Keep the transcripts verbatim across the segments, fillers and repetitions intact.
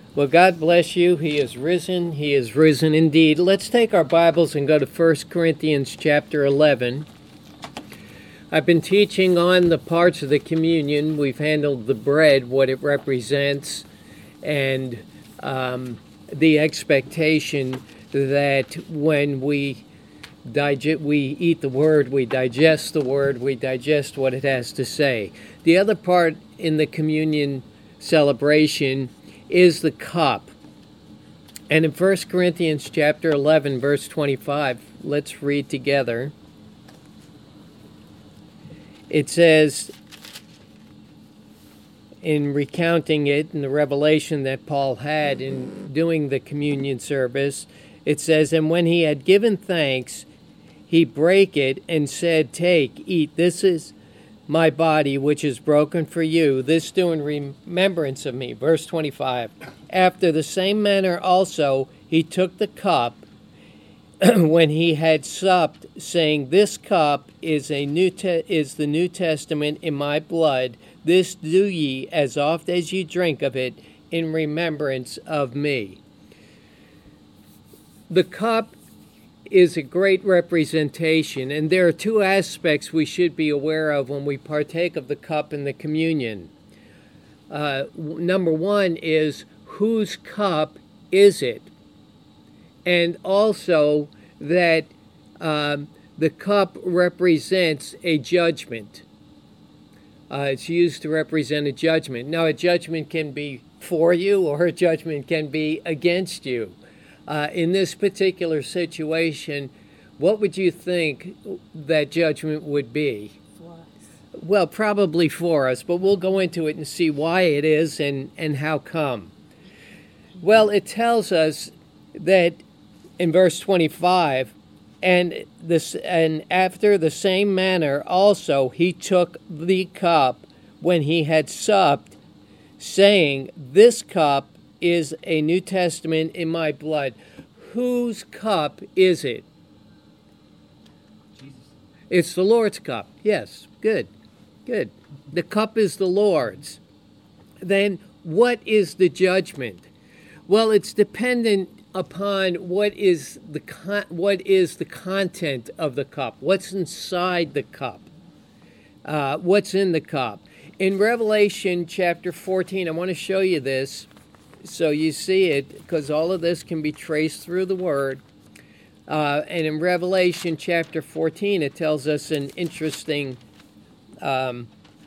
Well, God bless you. He is risen. He is risen indeed. Let's take our Bibles and go to First Corinthians chapter eleven. I've been teaching on the parts of the communion. We've handled the bread, what it represents, and um, the expectation that when we digest, we eat the Word, we digest the Word, we digest what it has to say. The other part in the communion celebration is the cup. And in First Corinthians chapter eleven, verse twenty-five, let's read together. It says, in recounting it in the revelation that Paul had in doing the communion service, it says, "And when he had given thanks, he brake it and said, 'Take, eat, this is my body, which is broken for you. This do in remembrance of me.'" Verse twenty-five, "After the same manner also he took the cup when he had supped, saying, 'This cup is a new te- is the New Testament in my blood. This do ye as oft as ye drink of it in remembrance of me.'" The cup is a great representation, and there are two aspects we should be aware of when we partake of the cup in the communion. Uh, number one is, whose cup is it? And also that um, the cup represents a judgment. Uh, it's used to represent a judgment. Now, a judgment can be for you or a judgment can be against you. Uh, in this particular situation, what would you think that judgment would be? For us. Well, probably for us, but we'll go into it and see why it is and, and how come. Well, it tells us that in verse twenty-five, and this and after the same manner also he took the cup when he had supped, saying, "This cup is a New Testament in my blood." Whose cup is it? Jesus. It's the Lord's cup. Yes, good, good. The cup is the Lord's. Then what is the judgment? Well, it's dependent upon what is the con- what is the content of the cup. What's inside the cup? Uh, what's in the cup? In Revelation chapter fourteen, I want to show you this so you see it, because all of this can be traced through the Word. Uh, and in Revelation chapter fourteen, it tells us an interesting um,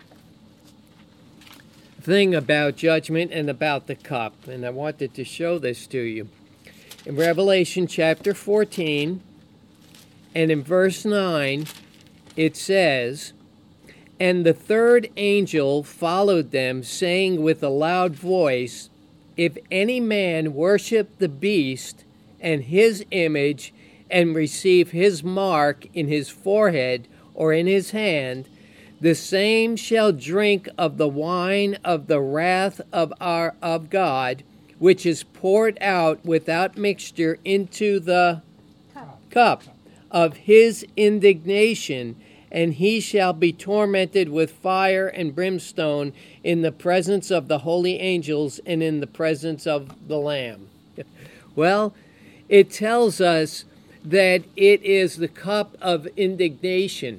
thing about judgment and about the cup. And I wanted to show this to you. In Revelation chapter fourteen, and in verse nine, it says, "And the third angel followed them, saying with a loud voice, If any man worship the beast and his image, and receive his mark in his forehead or in his hand, the same shall drink of the wine of the wrath of our of God, which is poured out without mixture into the Cup. cup of his indignation, and he shall be tormented with fire and brimstone in the presence of the holy angels and in the presence of the Lamb." Well, it tells us that it is the cup of indignation.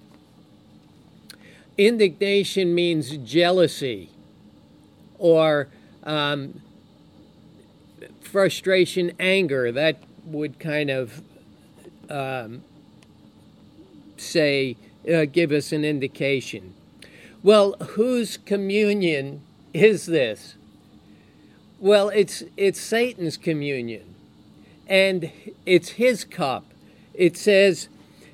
Indignation means jealousy or um, frustration, anger. That would kind of um, say, uh, give us an indication. Well, whose communion is this? Well, it's it's Satan's communion, and it's his cup. It says,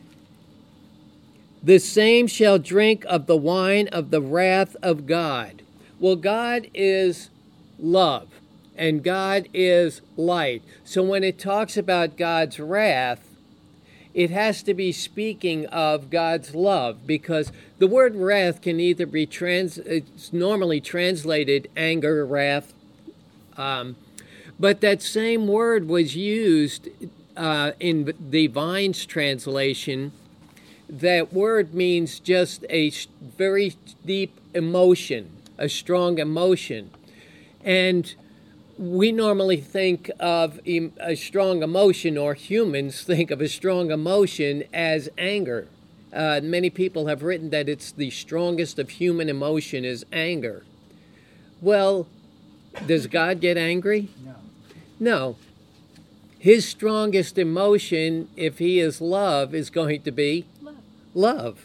"The same shall drink of the wine of the wrath of God." Well, God is love, and God is light. So when it talks about God's wrath, it has to be speaking of God's love, because the word wrath can either be trans, it's normally translated anger, wrath, um, but that same word was used uh, in the Vine's translation. That word means just a very deep emotion, a strong emotion. And we normally think of em- a strong emotion, or humans think of a strong emotion as anger. Uh, many people have written that it's the strongest of human emotion is anger. Well, does God get angry? No. No. His strongest emotion, if he is love, is going to be Love. love.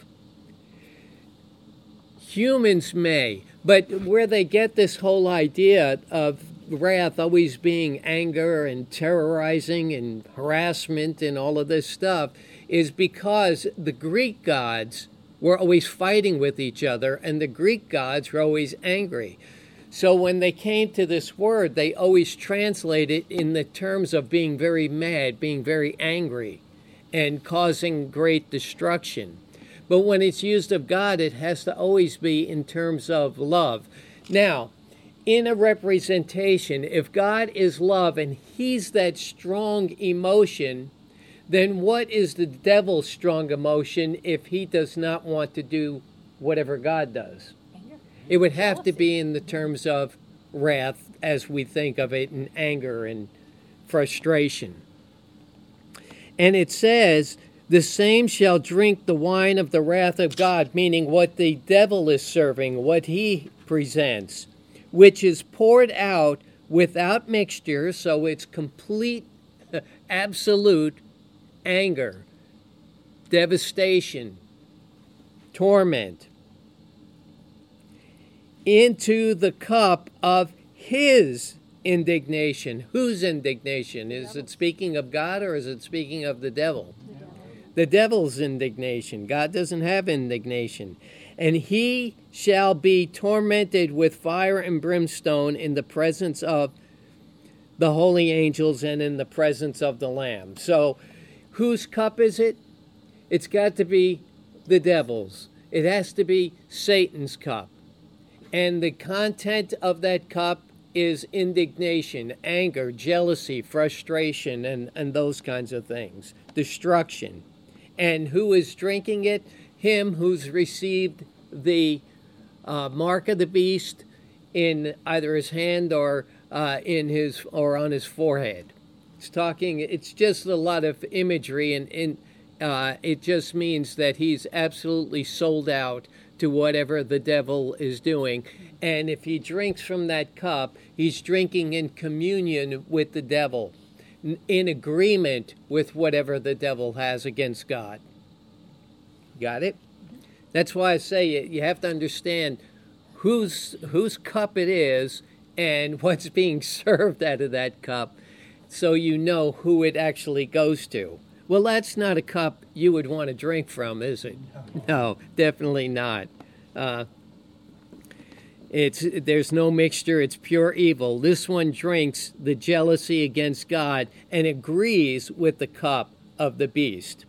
Humans may, but where they get this whole idea of wrath always being anger and terrorizing and harassment and all of this stuff is because the Greek gods were always fighting with each other, and the Greek gods were always angry. So when they came to this word, they always translate it in the terms of being very mad, being very angry, and causing great destruction. But when it's used of God, it has to always be in terms of love. Now, in a representation, if God is love and he's that strong emotion, then what is the devil's strong emotion if he does not want to do whatever God does? Anger. It would have to be in the terms of wrath as we think of it, and anger and frustration. And it says, the same shall drink the wine of the wrath of God, meaning what the devil is serving, what he presents, which is poured out without mixture, so it's complete, absolute anger, devastation, torment, into the cup of his indignation. Whose indignation? Is it speaking of God, or is it speaking of the devil? The devil's indignation. God doesn't have indignation. And he shall be tormented with fire and brimstone in the presence of the holy angels and in the presence of the Lamb. So, whose cup is it? It's got to be the devil's. It has to be Satan's cup. And the content of that cup is indignation, anger, jealousy, frustration, and, and those kinds of things. Destruction. And who is drinking it? Him who's received the uh, mark of the beast in either his hand or uh, in his or on his forehead. It's talking. It's just a lot of imagery, and, and uh, it just means that he's absolutely sold out to whatever the devil is doing. And if he drinks from that cup, he's drinking in communion with the devil, in agreement with whatever the devil has against God. Got it? That's why I say you have to understand whose whose cup it is and what's being served out of that cup, so you know who it actually goes to. Well, that's not a cup you would want to drink from, is it? No, definitely not. Uh, it's there's no mixture. It's pure evil. This one drinks the jealousy against God and agrees with the cup of the beast.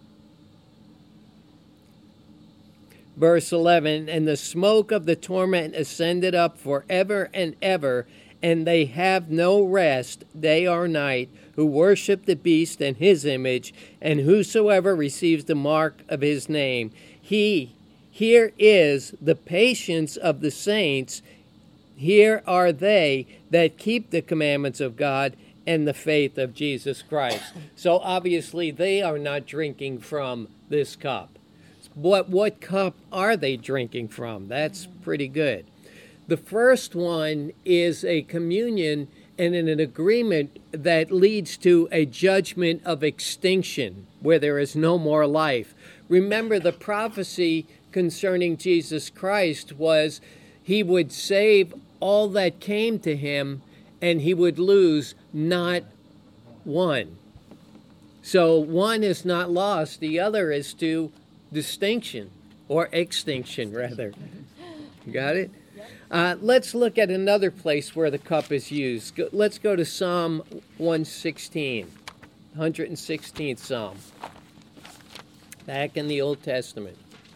Verse eleven, and the smoke of the torment ascended up forever and ever, and they have no rest day or night, who worship the beast and his image, and whosoever receives the mark of his name. He, here is the patience of the saints. Here are they that keep the commandments of God and the faith of Jesus Christ. So obviously they are not drinking from this cup. What what cup are they drinking from? That's pretty good. The first one is a communion and an agreement that leads to a judgment of extinction, where there is no more life. Remember, the prophecy concerning Jesus Christ was he would save all that came to him, and he would lose not one. So one is not lost, the other is to distinction, or extinction, rather. Got it? Uh, let's look at another place where the cup is used. Go, let's go to Psalm one sixteen, one hundred sixteenth Psalm, back in the Old Testament.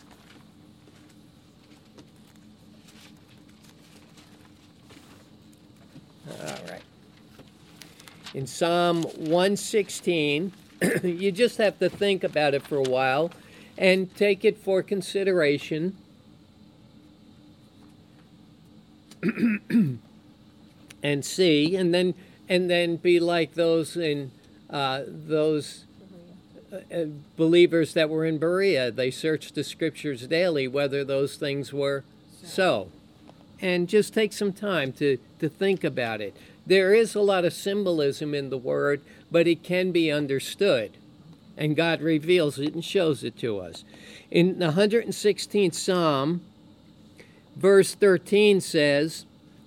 All right. In Psalm one sixteen, you just have to think about it for a while and take it for consideration. and see, and then and then be like those in uh, those uh, believers that were in Berea. They searched the scriptures daily whether those things were so. And just take some time to, to think about it. There is a lot of symbolism in the word, but it can be understood. And God reveals it and shows it to us. In the one hundred sixteenth Psalm, verse thirteen says,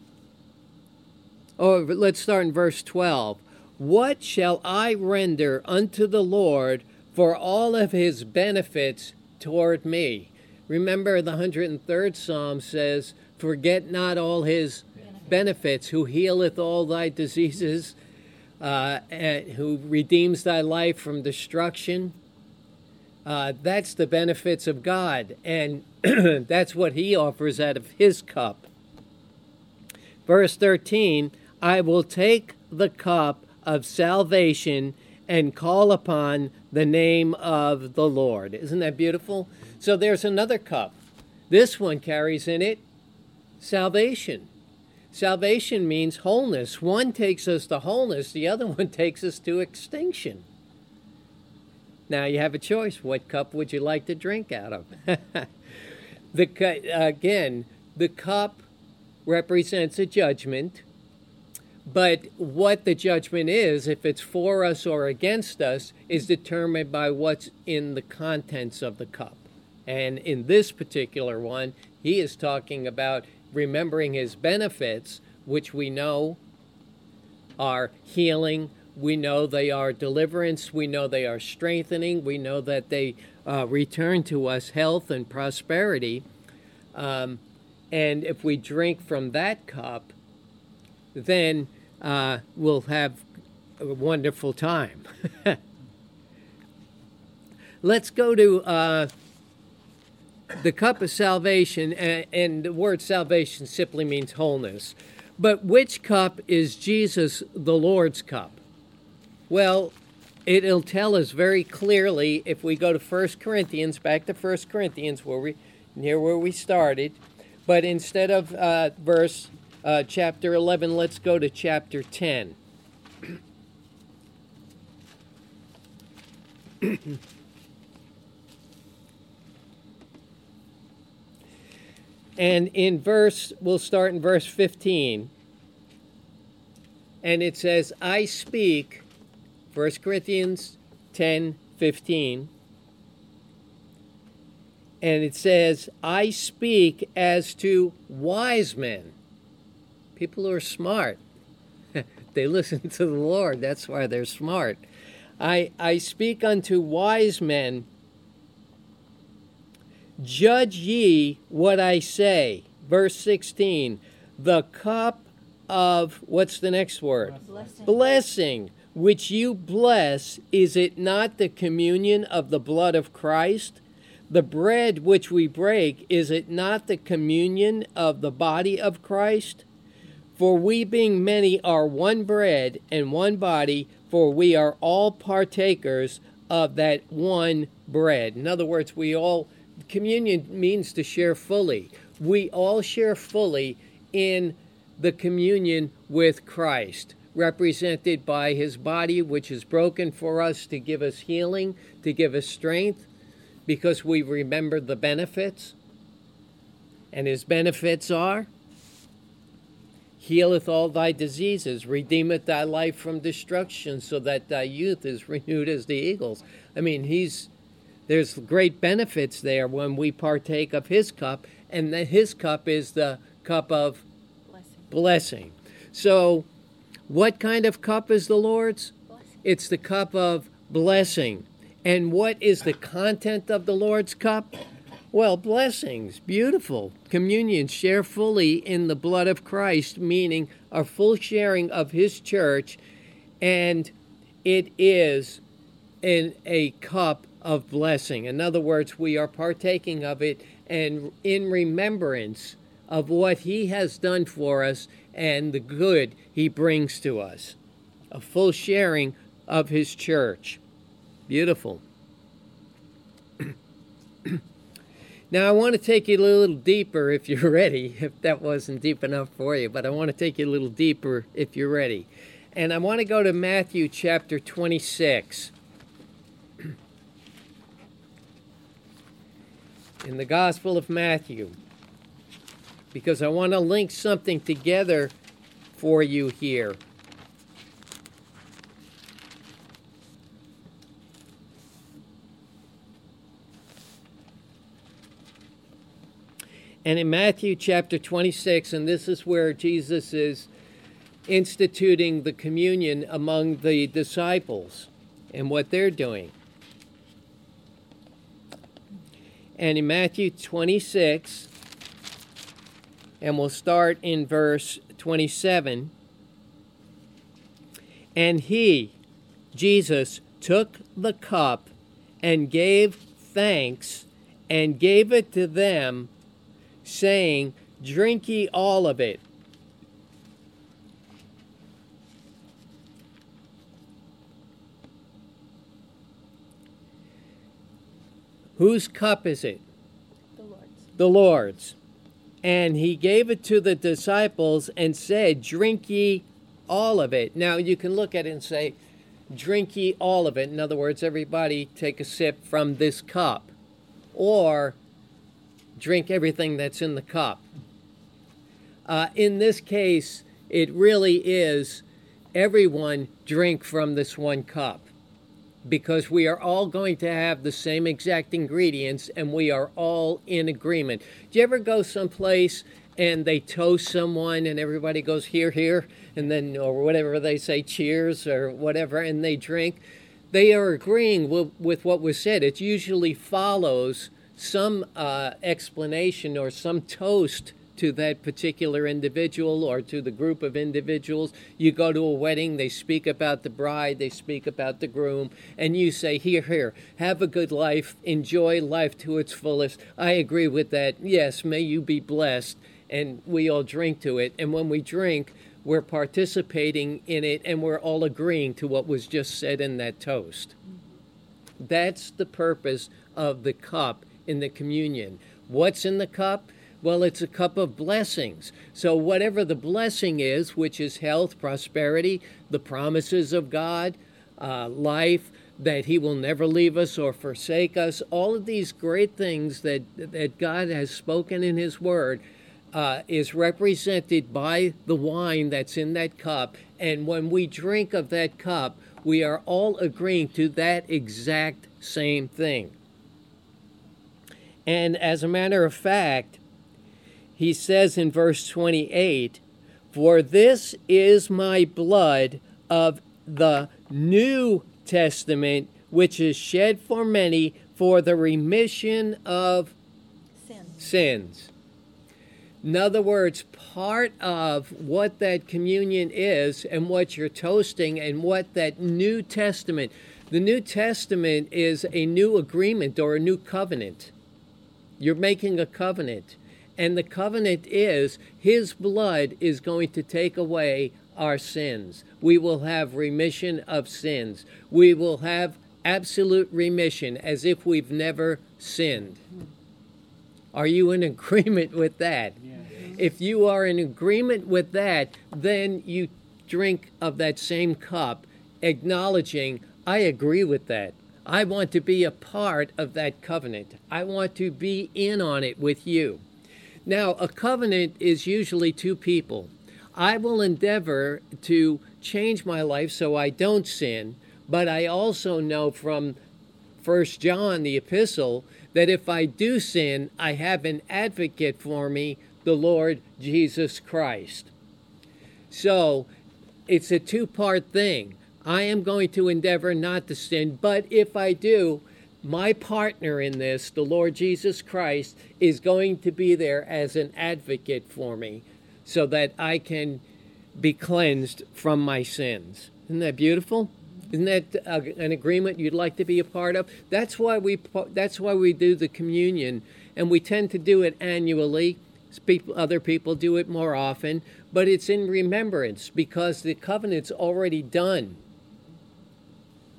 oh, let's start in verse twelve. What shall I render unto the Lord for all of his benefits toward me? Remember, the one hundred third Psalm says, forget not all his benefits, who healeth all thy diseases, uh, and who redeems thy life from destruction. Uh, that's the benefits of God, and that's what he offers out of his cup. Verse thirteen, I will take the cup of salvation and call upon the name of the Lord. Isn't that beautiful? So there's another cup. This one carries in it salvation. Salvation means wholeness. One takes us to wholeness. The other one takes us to extinction. Now you have a choice. What cup would you like to drink out of? the Again, the cup represents a judgment. But what the judgment is, if it's for us or against us, is determined by what's in the contents of the cup. And in this particular one, he is talking about remembering his benefits, which we know are healing. We know they are deliverance. We know they are strengthening. We know that they uh, return to us health and prosperity. Um, and if we drink from that cup, then uh, we'll have a wonderful time. Let's go to uh, the cup of salvation, and, and the word salvation simply means wholeness. But which cup is Jesus the Lord's cup? Well, it'll tell us very clearly if we go to First Corinthians, back to First Corinthians, where we near where we started. But instead of uh, verse uh, chapter eleven, let's go to chapter ten. And in verse, we'll start in verse fifteen. And it says, I speak, First Corinthians ten fifteen. And it says, I speak as to wise men. People who are smart. They listen to the Lord. That's why they're smart. I, I speak unto wise men. Judge ye what I say. Verse sixteen. The cup of, what's the next word? Blessing. Blessing, which you bless, is it not the communion of the blood of Christ? The bread which we break, is it not the communion of the body of Christ? For we being many are one bread and one body, for we are all partakers of that one bread. In other words, we all, communion means to share fully. We all share fully in the communion with Christ, represented by his body, which is broken for us to give us healing, to give us strength, because we remember the benefits. And his benefits are, healeth all thy diseases, redeemeth thy life from destruction, so that thy youth is renewed as the eagles. I mean, he's there's great benefits there when we partake of his cup, and that his cup is the cup of blessing. blessing. So, what kind of cup is the Lord's? Blessing. It's the cup of blessing. And what is the content of the Lord's cup? Well, blessings, beautiful. Communion, share fully in the blood of Christ, meaning a full sharing of his church, and it is in a cup of blessing. In other words, we are partaking of it and in remembrance of what he has done for us and the good he brings to us. A full sharing of his church. Beautiful. Now, I want to take you a little deeper if you're ready, if that wasn't deep enough for you, but I want to take you a little deeper if you're ready. And I want to go to Matthew chapter twenty-six. In the Gospel of Matthew, because I want to link something together for you here. And in Matthew chapter twenty-six, and this is where Jesus is instituting the communion among the disciples and what they're doing. And in Matthew twenty-six, and we'll start in verse twenty-seven, and he, Jesus, took the cup and gave thanks and gave it to them, saying, drink ye all of it. Whose cup is it? The Lord's. The Lord's. And he gave it to the disciples and said, drink ye all of it. Now you can look at it and say, drink ye all of it. In other words, everybody take a sip from this cup. Or drink everything that's in the cup. Uh, in this case, it really is everyone drink from this one cup, because we are all going to have the same exact ingredients and we are all in agreement. Do you ever go someplace and they toast someone and everybody goes here, here, and then, or whatever they say, cheers or whatever, and they drink? They are agreeing with, with what was said. It usually follows some uh, explanation or some toast to that particular individual or to the group of individuals. You go to a wedding, they speak about the bride, they speak about the groom, and you say, here, here, have a good life, enjoy life to its fullest. I agree with that. Yes, may you be blessed. And we all drink to it. And when we drink, we're participating in it and we're all agreeing to what was just said in that toast. That's the purpose of the cup in the communion. What's in the cup? Well, it's a cup of blessings. So whatever the blessing is, which is health, prosperity, the promises of God, uh, life, that he will never leave us or forsake us, all of these great things that, that God has spoken in his word uh, is represented by the wine that's in that cup. And when we drink of that cup, we are all agreeing to that exact same thing. And as a matter of fact, he says in verse twenty-eight, for this is my blood of the New Testament, which is shed for many for the remission of Sins. sins. In other words, part of what that communion is and what you're toasting and what that New Testament, the New Testament is a new agreement or a new covenant. You're making a covenant. And the covenant is his blood is going to take away our sins. We will have remission of sins. We will have absolute remission as if we've never sinned. Are you in agreement with that? Yeah. If you are in agreement with that, then you drink of that same cup, acknowledging, I agree with that. I want to be a part of that covenant. I want to be in on it with you. Now, a covenant is usually two people. I will endeavor to change my life so I don't sin, but I also know from First John, the epistle, that if I do sin, I have an advocate for me, the Lord Jesus Christ. So, it's a two-part thing. I am going to endeavor not to sin, but if I do, my partner in this, the Lord Jesus Christ, is going to be there as an advocate for me so that I can be cleansed from my sins. Isn't that beautiful? Isn't that uh, an agreement you'd like to be a part of? That's why we that's why we do the communion, and we tend to do it annually. Other people do it more often, but it's in remembrance because the covenant's already done.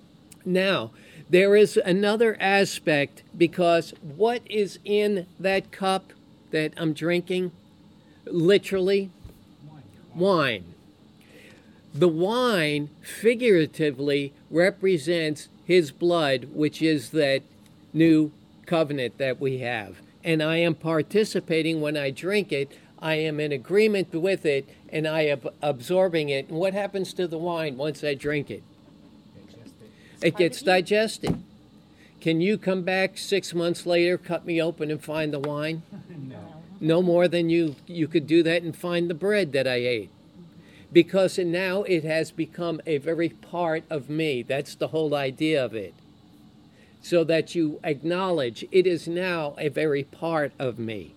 Now, there is another aspect, because what is in that cup that I'm drinking? Literally, wine. The wine figuratively represents his blood, which is that new covenant that we have. And I am participating when I drink it. I am in agreement with it, and I am absorbing it. And what happens to the wine once I drink it? It gets digested. Can you come back six months later, cut me open, and find the wine? No. No more than you, you could do that and find the bread that I ate. Because now it has become a very part of me. That's the whole idea of it. So that you acknowledge it is now a very part of me.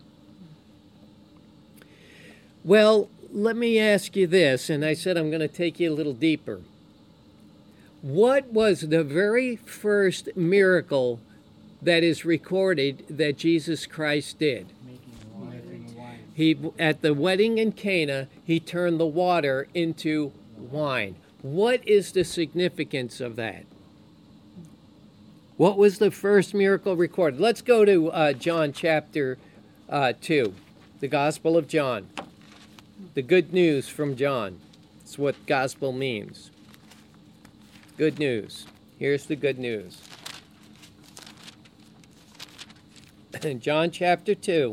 Well, let me ask you this, and I said I'm going to take you a little deeper. What was the very first miracle that is recorded that Jesus Christ did? Making wine. He, at the wedding in Cana, he turned the water into wine. What is the significance of that? What was the first miracle recorded? Let's go to uh, John chapter uh, two, the Gospel of John. The good news from John. That's what gospel means. Good news. Here's the good news. In John chapter two,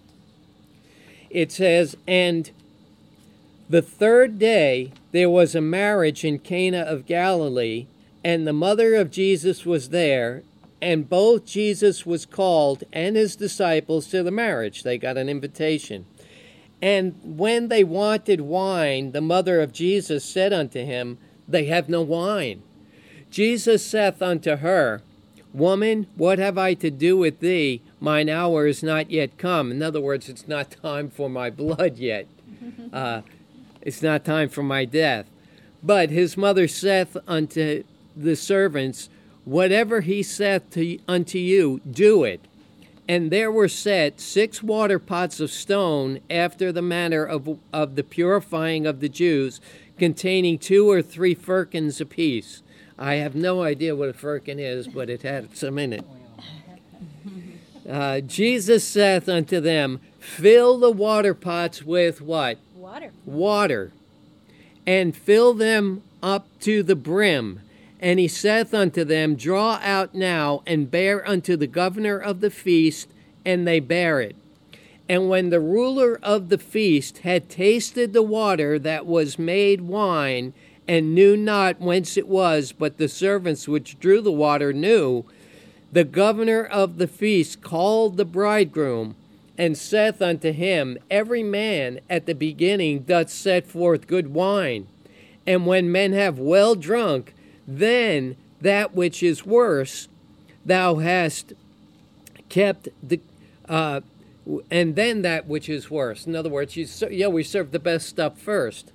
it says, "And the third day there was a marriage in Cana of Galilee, and the mother of Jesus was there, and both Jesus was called and his disciples to the marriage." They got an invitation. "And when they wanted wine, the mother of Jesus said unto him, They have no wine. Jesus saith unto her, Woman, what have I to do with thee? Mine hour is not yet come." In other words, it's not time for my blood yet. Uh, it's not time for my death. "But his mother saith unto the servants, Whatever he saith to, unto you, do it. And there were set six water pots of stone after the manner of, of the purifying of the Jews, containing two or three firkins apiece." I have no idea what a firkin is, but it had some in it. Uh, Jesus saith unto them, Fill the water pots with what? Water. Water. And fill them up to the brim. And he saith unto them, Draw out now, and bear unto the governor of the feast. And they bare it. And when the ruler of the feast had tasted the water that was made wine, and knew not whence it was, but the servants which drew the water knew, the governor of the feast called the bridegroom, and saith unto him, Every man at the beginning doth set forth good wine, and when men have well drunk, then that which is worse thou hast kept the uh, and then that which is worse. In other words, you yeah, we serve the best stuff first.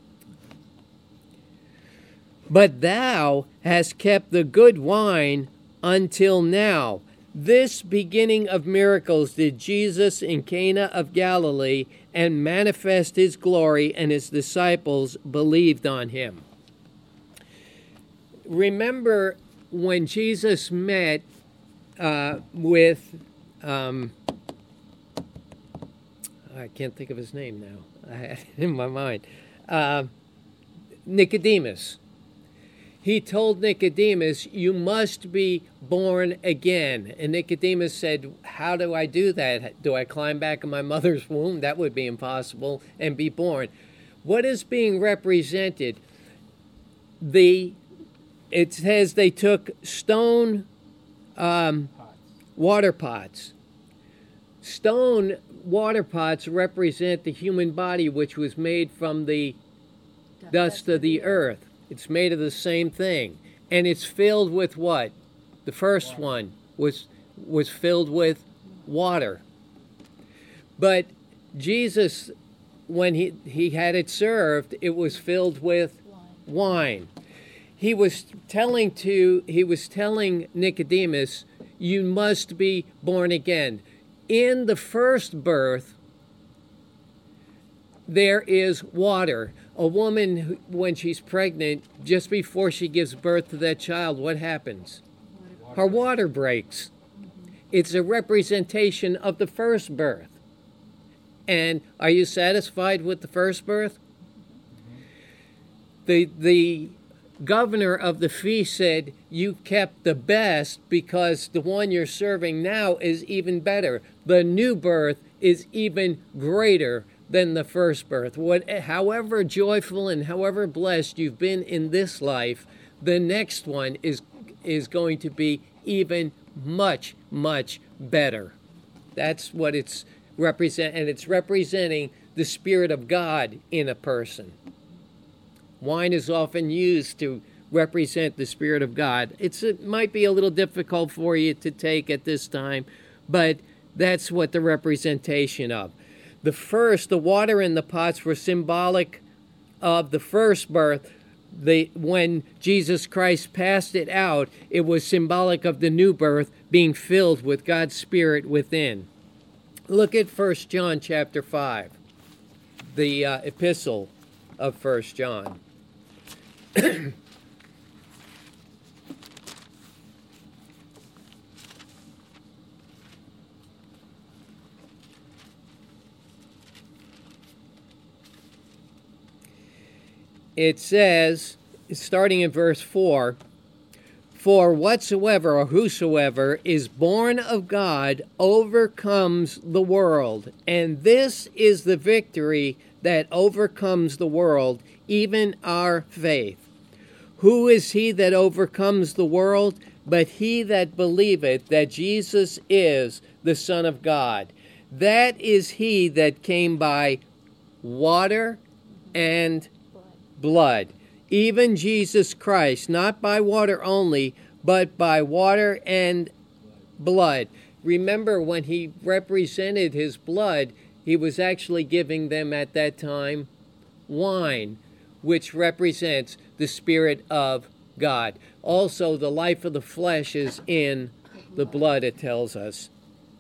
But thou hast kept the good wine until now. This beginning of miracles did Jesus in Cana of Galilee, and manifest his glory, and his disciples believed on him. Remember when Jesus met uh, with, um, I can't think of his name now. I had it in my mind. Uh, Nicodemus. He told Nicodemus, you must be born again. And Nicodemus said, how do I do that? Do I climb back in my mother's womb? That would be impossible, and be born. What is being represented? The It says they took stone um, water pots. Stone water pots represent the human body, which was made from the dust, dust of the earth. It's made of the same thing. And it's filled with what? The first water. one was was filled with water. But Jesus, when he, he had it served, it was filled with wine. wine. He was telling to he was telling Nicodemus, you must be born again. In the first birth, there is water. A woman, who- when she's pregnant, just before she gives birth to that child, what happens? Her water breaks. It's a representation of the first birth. And are you satisfied with the first birth? The, the governor of the feast said, you kept the best because the one you're serving now is even better. The new birth is even greater than the first birth. What, however joyful and however blessed you've been in this life, the next one is, is going to be even much, much better. That's what it's represent, and it's representing the Spirit of God in a person. Wine is often used to represent the Spirit of God. It's, it might be a little difficult for you to take at this time, but that's what the representation of. The first, the water in the pots were symbolic of the first birth. The, when Jesus Christ passed it out, it was symbolic of the new birth being filled with God's Spirit within. Look at First John chapter five, the uh, epistle of First John. It says, starting in verse four, for whatsoever or whosoever is born of God overcomes the world. And this is the victory that overcomes the world, even our faith. Who is he that overcomes the world? But he that believeth that Jesus is the Son of God. That is he that came by water and blood, even Jesus Christ, not by water only, but by water and blood. Remember, when he represented his blood, he was actually giving them at that time wine, which represents the Spirit of God. Also, the life of the flesh is in the blood, it tells us.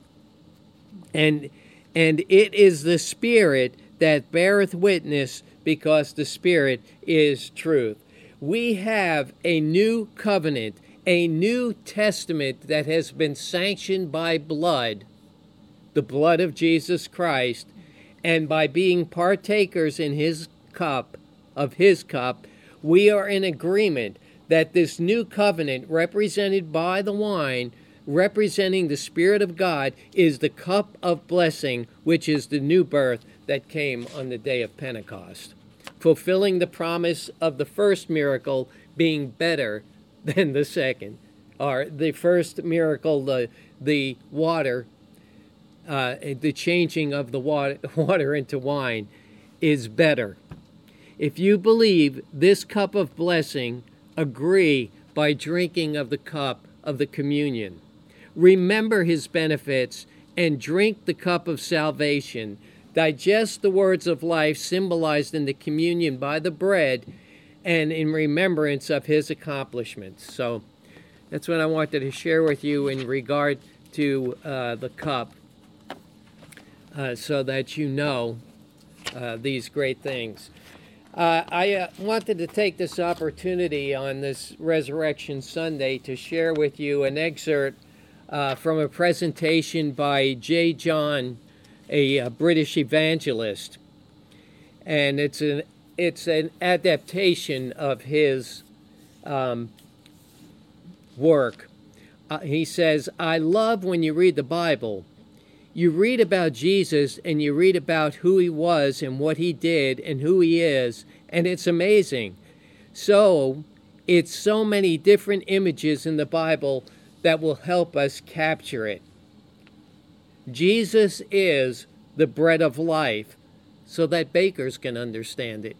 And, and it is the Spirit that beareth witness, because the Spirit is truth. We have a new covenant, a new testament that has been sanctioned by blood, the blood of Jesus Christ, and by being partakers in his cup, of his cup, we are in agreement that this new covenant, represented by the wine, representing the Spirit of God, is the cup of blessing, which is the new birth that came on the day of Pentecost, fulfilling the promise of the first miracle being better than the second. Or the first miracle, the the water, uh, the changing of the water, water into wine, is better. If you believe this cup of blessing, agree by drinking of the cup of the communion. Remember his benefits and drink the cup of salvation. Digest the words of life symbolized in the communion by the bread and in remembrance of his accomplishments. So that's what I wanted to share with you in regard to uh, the cup, uh, so that you know uh, these great things. Uh, I uh, wanted to take this opportunity on this Resurrection Sunday to share with you an excerpt uh, from a presentation by J. John, a, a British evangelist, and it's an it's an adaptation of his um, work. Uh, he says, "I love when you read the Bible. You read about Jesus and you read about who he was and what he did and who he is, and it's amazing. So it's so many different images in the Bible that will help us capture it. Jesus is the bread of life, so that bakers can understand it.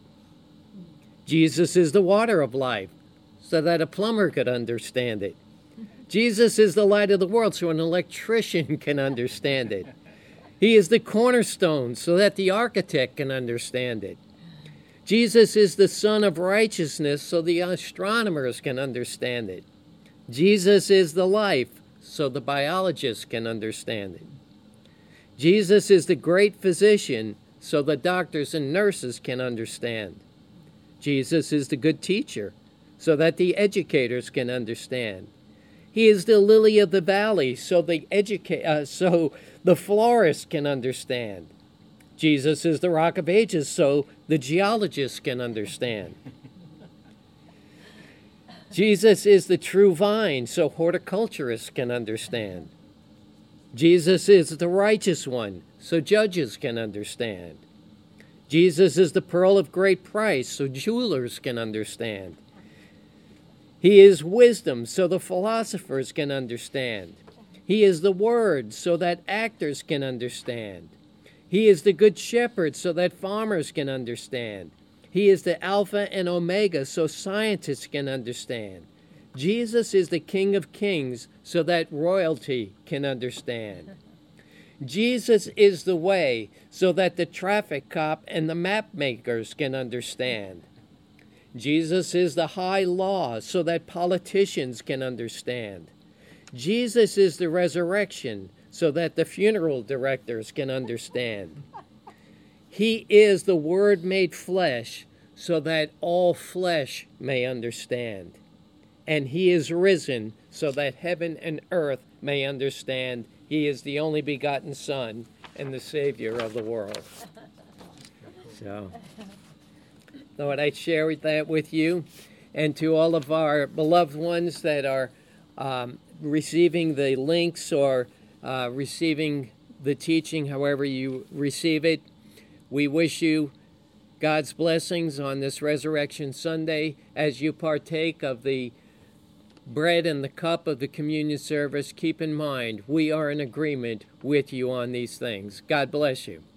Jesus is the water of life, so that a plumber could understand it. Jesus is the light of the world, so an electrician can understand it. He is the cornerstone, so that the architect can understand it. Jesus is the Son of righteousness, so the astronomers can understand it. Jesus is the life, so the biologists can understand it. Jesus is the great physician, so the doctors and nurses can understand. Jesus is the good teacher, so that the educators can understand. He is the lily of the valley, so the educa- uh, so the florist can understand. Jesus is the rock of ages, so the geologists can understand. Jesus is the true vine, so horticulturists can understand. Jesus is the righteous one, so judges can understand. Jesus is the pearl of great price, so jewelers can understand. He is wisdom, so the philosophers can understand. He is the word, so that actors can understand. He is the good shepherd, so that farmers can understand. He is the Alpha and Omega, so scientists can understand. Jesus is the King of Kings, so that royalty can understand. Jesus is the way, so that the traffic cop and the map makers can understand. Jesus is the high law, so that politicians can understand. Jesus is the resurrection, so that the funeral directors can understand. He is the Word made flesh, so that all flesh may understand. And he is risen, so that heaven and earth may understand. He is the only begotten Son and the Savior of the world. So, thought I'd share that with you, and to all of our beloved ones that are um, receiving the links or uh, receiving the teaching, however you receive it. We wish you God's blessings on this Resurrection Sunday as you partake of the bread and the cup of the communion service. Keep in mind, we are in agreement with you on these things. God bless you.